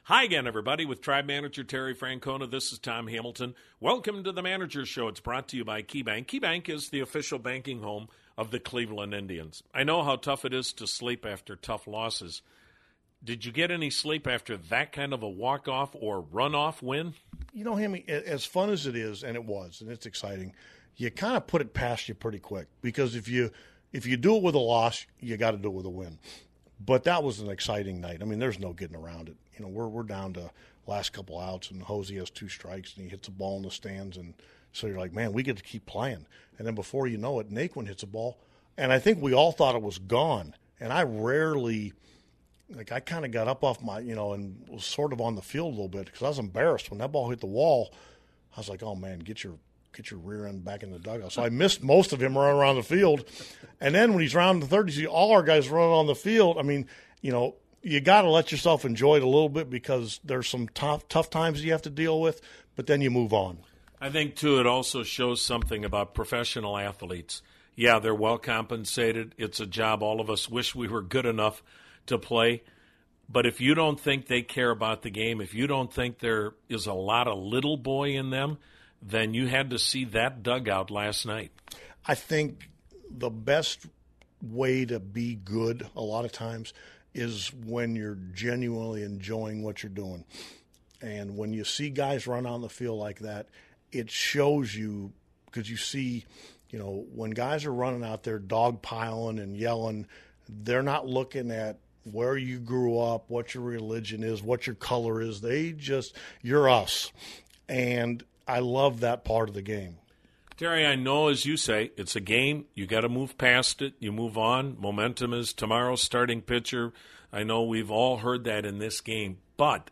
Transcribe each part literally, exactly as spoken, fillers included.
Hi again, everybody, with Tribe Manager Terry Francona. This is Tom Hamilton. Welcome to the Manager Show. It's brought to you by KeyBank. KeyBank is the official banking home of the Cleveland Indians. I know how tough it is to sleep after tough losses. Did you get any sleep after that kind of a walk-off or run-off win? You know, Hammy, as fun as it is, and it was, and it's exciting, you kind of put it past you pretty quick. Because if you if you do it with a loss, you got to do it with a win. But that was an exciting night. I mean, there's no getting around it. You know, we're we're down to last couple outs, and Hosey has two strikes, and he hits a ball in the stands, and so you're like, man, we get to keep playing. And then before you know it, Naquin hits a ball, and I think we all thought it was gone. And I rarely, like, I kind of got up off my, you know, and was sort of on the field a little bit because I was embarrassed when that ball hit the wall. I was like, oh man, get your get your rear end back in the dugout. So I missed most of him running around the field. And then when he's rounding the third, you see all our guys running on the field. I mean, you know, you got to let yourself enjoy it a little bit because there's some tough, tough times you have to deal with, but then you move on. I think, too, it also shows something about professional athletes. Yeah, they're well compensated. It's a job all of us wish we were good enough to play. But if you don't think they care about the game, if you don't think there is a lot of little boy in them, then you had to see that dugout last night. I think the best way to be good a lot of times is when you're genuinely enjoying what you're doing. And when you see guys run on the field like that, it shows you, because you see, you know, when guys are running out there dogpiling and yelling, they're not looking at where you grew up, what your religion is, what your color is. They just, you're us. And I love that part of the game. Terry, I know, as you say, it's a game. You got to move past it. You move on. Momentum is tomorrow's starting pitcher. I know we've all heard that in this game. But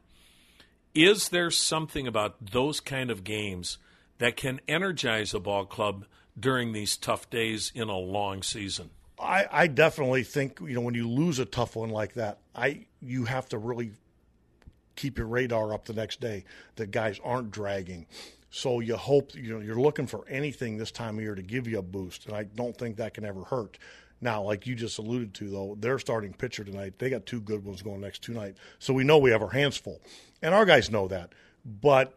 is there something about those kind of games that can energize a ball club during these tough days in a long season? I, I definitely think, you know, when you lose a tough one like that, I you have to really keep your radar up the next day that guys aren't dragging. So you hope, you know, you're looking for anything this time of year to give you a boost, and I don't think that can ever hurt. Now, like you just alluded to, though, their starting pitcher tonight, they got two good ones going next two nights, so we know we have our hands full. And our guys know that. But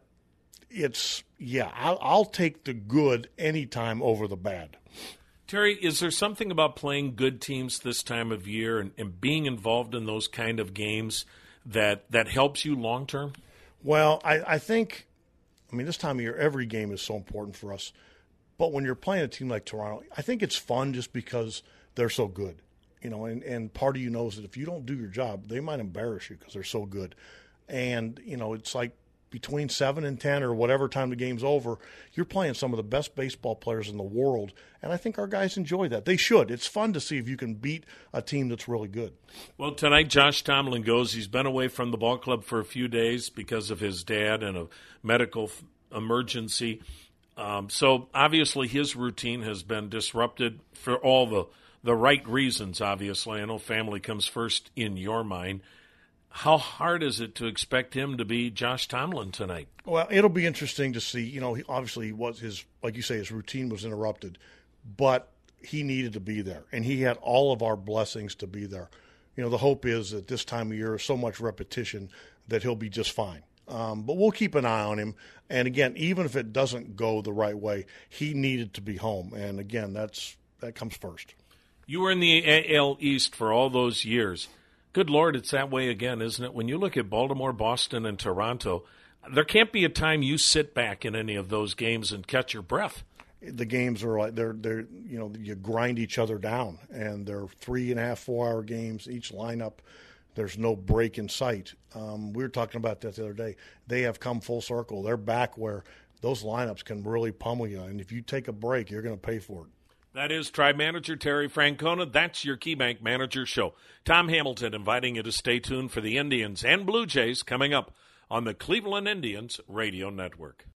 it's, yeah, I'll, I'll take the good anytime over the bad. Terry, is there something about playing good teams this time of year and, and being involved in those kind of games that, that helps you long term? Well, I, I think – I mean, this time of year, every game is so important for us. But when you're playing a team like Toronto, I think it's fun just because they're so good. You know, and, and part of you knows that if you don't do your job, they might embarrass you because they're so good. And, you know, it's like between seven and ten or whatever time the game's over, you're playing some of the best baseball players in the world. And I think our guys enjoy that. They should. It's fun to see if you can beat a team that's really good. Well, tonight Josh Tomlin goes. He's been away from the ball club for a few days because of his dad and a medical f- emergency. Um, so obviously his routine has been disrupted for all the, the right reasons, obviously. I know family comes first in your mind. How hard is it to expect him to be Josh Tomlin tonight? Well, it'll be interesting to see. You know, he, obviously, he was his, like you say, his routine was interrupted, but he needed to be there, and he had all of our blessings to be there. You know, the hope is that this time of year, so much repetition that he'll be just fine. Um, but we'll keep an eye on him. And again, even if it doesn't go the right way, he needed to be home. And again, that's that comes first. You were in the A L East for all those years. Good Lord, it's that way again, isn't it? When you look at Baltimore, Boston, and Toronto, there can't be a time you sit back in any of those games and catch your breath. The games are like they're they're you know you grind each other down, and they're three and a half, four hour games each lineup. There's no break in sight. Um, we were talking about that the other day. They have come full circle. They're back where those lineups can really pummel you, and if you take a break, you're going to pay for it. That is Tribe Manager Terry Francona. That's your KeyBank Manager Show. Tom Hamilton inviting you to stay tuned for the Indians and Blue Jays coming up on the Cleveland Indians Radio Network.